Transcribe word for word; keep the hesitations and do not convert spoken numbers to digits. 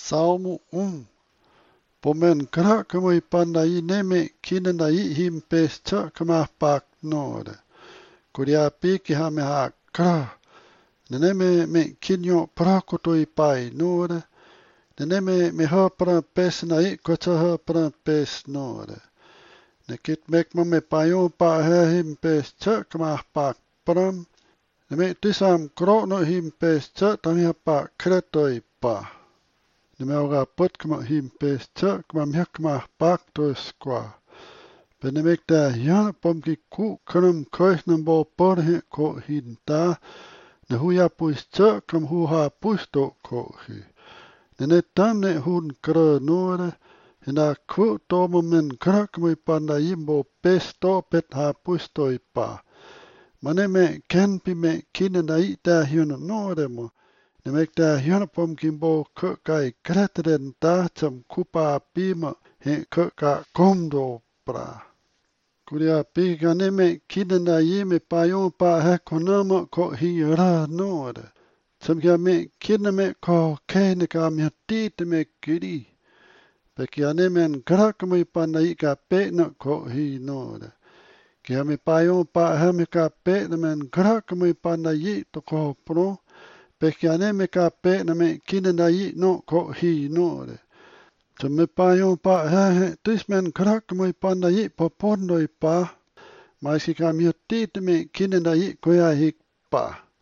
Salmo um. Pomen kra kama ipandai neme kinanai himpesta kama pak nore. Kuriapi ki hame ha kra. Neneme me kinyo prakoto ipai nore. Neneme me ha pra pes nai kota ha pra pes nore. Nekit mek ma me payo pa ha himpesta kama pak pram. Neme tisam kro no himpesta tami ha pa kreto ipa. Nime ora pot kama himpesta kama mia kama pak to skwa. Benemek da ja pom ki ku kanam kois nam bo por he ko hinta. Ne huya puista kam hu ha puisto ko hi. Ne tam ne hun kra nore. Hina ku to momen kra kama ipanda imbo pesto pet ha puisto ipa. Mane me ken pi me kine na ita hiuna nore mo. Ne mek da hiana pom kimbo ke kai kreteren ta tam kupa pima he ke ka kondo pra. Kuria pika ne me kine na ye me payon pa ha konama ko hi ra nore. Tam kia me kine me ko kene ka me tite me kiri. Pe kia ne men krak me pa na i ka pe na ko hi nore. Kia me payon pa ha me ka pe na men krak me pa na i to ko pro. Pe kia ne me ka pe na me kine na i no ko hi nore. Te me payon pa ha he tis men krak me pa na i po pondo i pa. Mai si ka mi tite me kine na i ko ya hik pa.